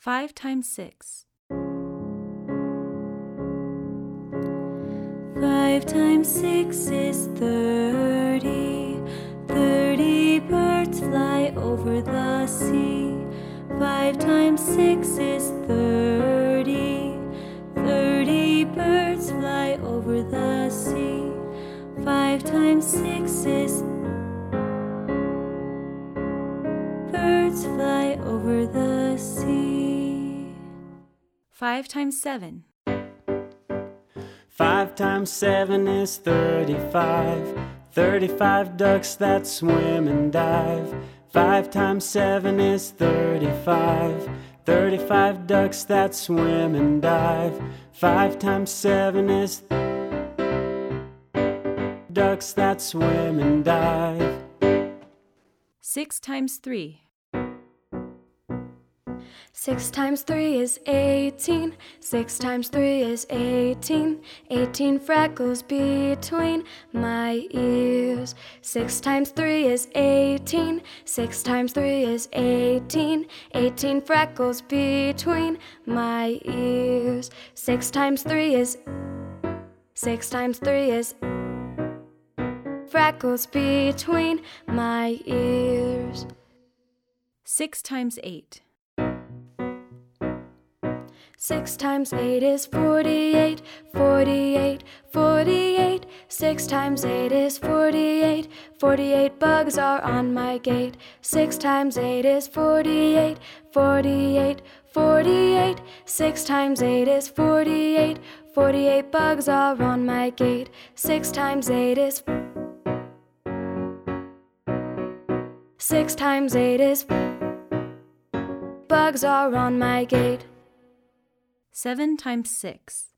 5 times 6. 5 times 6 is 30. 30 birds fly over the sea. 5 times 6 is 30. 30 birds fly over the sea. 5 times 6 is birds fly over the sea. 5 times 7. 5 times 7 is 35. 35 ducks that swim and dive. 5 times 7 is 35. 35 ducks that swim and dive. 5 times 7 is ducks that swim and dive. 6 times 3. 6 times 3 is 18. 6 times 3 is 18. 18 freckles between my ears. 6 times 3 is 18. 6 times 3 is 18. 18 freckles between my ears. 6 times 3 is 6 times 3 is freckles between my ears. 6 times 8. 6 times 8 is 48, 48, 48. 6 times 8 is 48, 48 bugs are on my gate. 6 times 8 is 48, 48, 48. 6 times 8 is 48, 48 bugs are on my gate. 6 times 8 is 6 times 8 is bugs are on my gate. 7 times 6.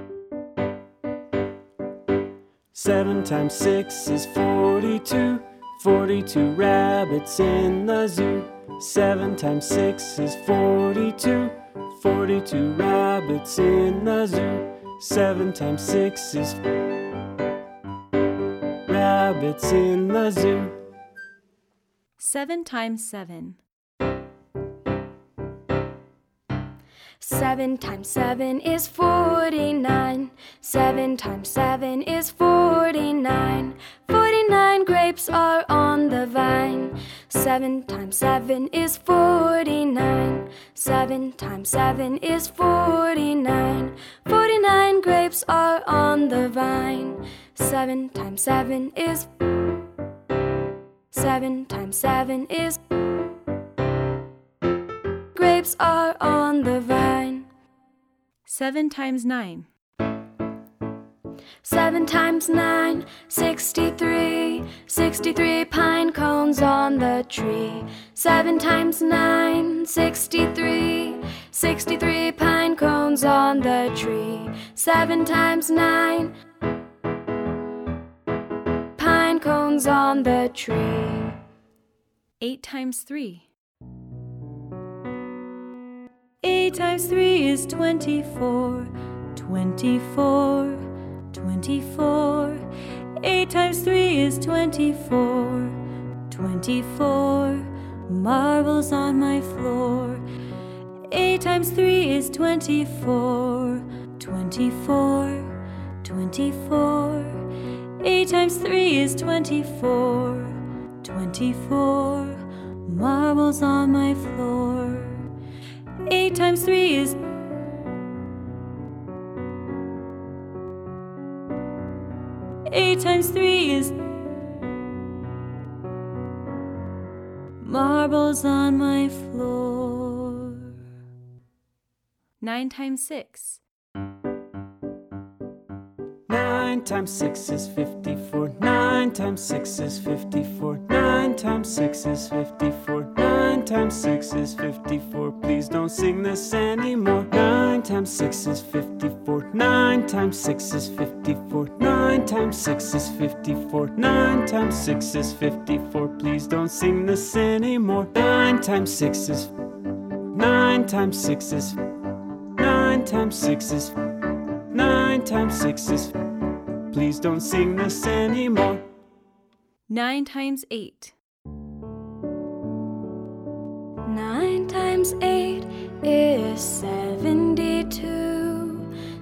7 times 6 is 42. 42 rabbits in the zoo. 7 times 6 is 42. 42 rabbits in the zoo. 7 times 6 is rabbits in the zoo. 7 times 7. 7 times 7 is 49. 7 times 7 is 49. 49 grapes are on the vine. 7 times 7 is 49. 7 times 7 is 49. 49 grapes are on the vine. 7 times 7 is 7 times 7 is grapes are on the vine. 7 times 9. 7 times 9, 63. 63 pine cones on the tree. 7 times 9, 63. 63 pine cones on the tree. 7 times 9 pine cones on the tree. 8 times 3. 8 times 3 is 24. 24, 24. 8 times 3 is 24. 24 marbles on my floor. 8 times 3 is 24. 24, 24. 8 times 3 is 24. 24 marbles on my floor. 8 times 3 is 8 times 3 is marbles on my floor. 9 times 6. 9 times 6 is 54. 9 times 6 is 54. 9 times 6 is 54. 9 times 6 is 54. Please don't sing this anymore. 9 times 6 is 54. 9 times 6 is 54. 9 times 6 is 54. 9 times 6 is 54. Please don't sing this anymore. 9 times 6 is 9 times 6 is 9 times 6 is 9 times 6 is. Please don't sing this anymore. 9 times 8. 9 times 8 is is 72.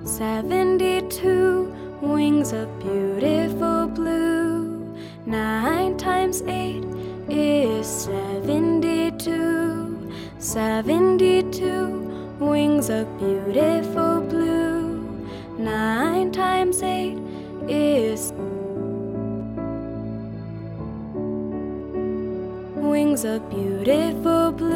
72 wings of beautiful blue. 9 times 8 is 72. 72 wings of beautiful blue. 9 times 8 is wings of beautiful blue.